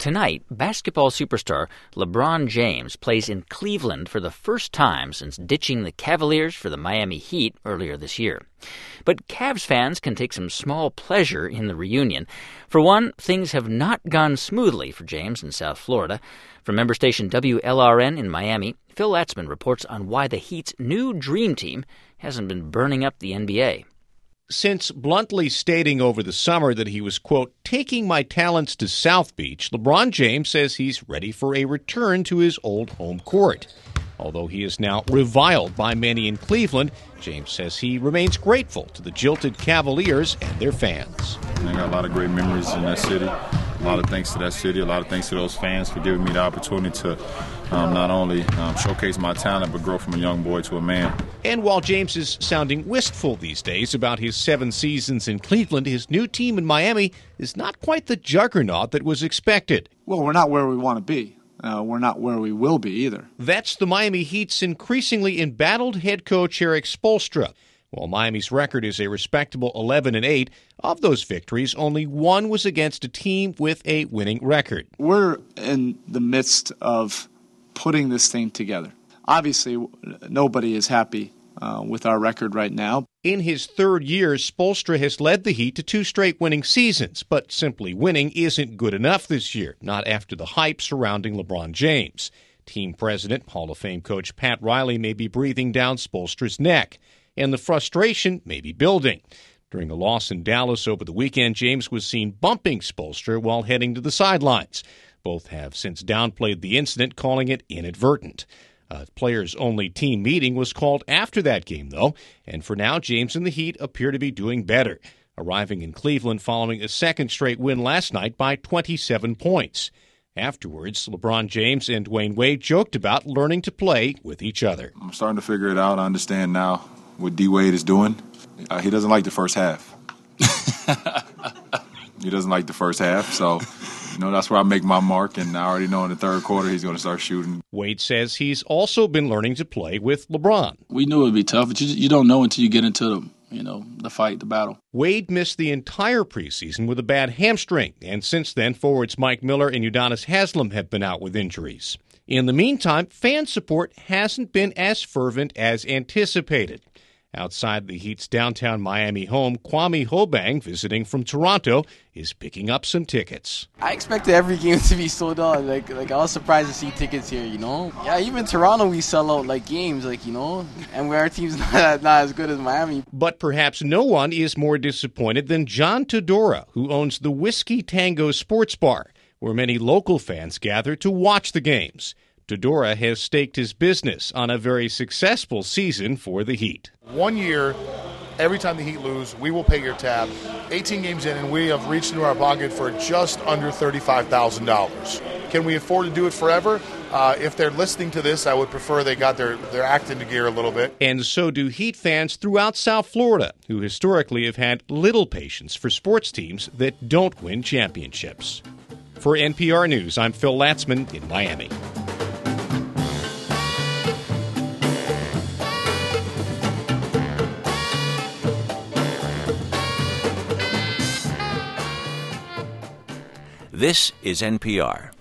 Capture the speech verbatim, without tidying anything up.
Tonight, basketball superstar LeBron James plays in Cleveland for the first time since ditching the Cavaliers for the Miami Heat earlier this year. But Cavs fans can take some small pleasure in the reunion. For one, things have not gone smoothly for James in South Florida. From member station W L R N in Miami, Phil Latzman reports on why the Heat's new dream team hasn't been burning up the N B A. Since bluntly stating over the summer that he was, quote, taking my talents to South Beach, LeBron James says he's ready for a return to his old home court. Although he is now reviled by many in Cleveland, James says he remains grateful to the jilted Cavaliers and their fans. I got a lot of great memories in that city. A lot of thanks to that city, a lot of thanks to those fans for giving me the opportunity to um, not only um, showcase my talent, but grow from a young boy to a man. And while James is sounding wistful these days about his seven seasons in Cleveland, his new team in Miami is not quite the juggernaut that was expected. Well, we're not where we want to be. Uh, we're not where we will be either. That's the Miami Heat's increasingly embattled head coach Erik Spoelstra. While Miami's record is a respectable eleven and eight, of those victories, only one was against a team with a winning record. We're in the midst of putting this thing together. Obviously, nobody is happy uh, with our record right now. In his third year, Spoelstra has led the Heat to two straight winning seasons, but simply winning isn't good enough this year, not after the hype surrounding LeBron James. Team president, Hall of Fame coach Pat Riley may be breathing down Spoelstra's neck, and the frustration may be building. During a loss in Dallas over the weekend, James was seen bumping Spoelstra while heading to the sidelines. Both have since downplayed the incident, calling it inadvertent. A players-only team meeting was called after that game, though, and for now, James and the Heat appear to be doing better, arriving in Cleveland following a second straight win last night by twenty-seven points. Afterwards, LeBron James and Dwayne Wade joked about learning to play with each other. I'm starting to figure it out. I understand now what D. Wade is doing. Uh, he doesn't like the first half. He doesn't like the first half, so you know that's where I make my mark, and I already know in the third quarter he's going to start shooting. Wade says he's also been learning to play with LeBron. We knew it would be tough, but you, you don't know until you get into the, you know, the fight, the battle. Wade missed the entire preseason with a bad hamstring, and since then, forwards Mike Miller and Udonis Haslem have been out with injuries. In the meantime, fan support hasn't been as fervent as anticipated. Outside the Heat's downtown Miami home, Kwame Hobang, visiting from Toronto, is picking up some tickets. I expected every game to be sold out. Like, like I was surprised to see tickets here, you know? Yeah, even Toronto, we sell out, like, games, like, you know? And our team's not, not as good as Miami. But perhaps no one is more disappointed than John Todora, who owns the Whiskey Tango Sports Bar, where many local fans gather to watch the games. Todora has staked his business on a very successful season for the Heat. One year, every time the Heat lose, we will pay your tab. eighteen games in, and we have reached into our pocket for just under thirty-five thousand dollars. Can we afford to do it forever? Uh, if they're listening to this, I would prefer they got their, their act into gear a little bit. And so do Heat fans throughout South Florida, who historically have had little patience for sports teams that don't win championships. For N P R News, I'm Phil Latzman in Miami. This is N P R.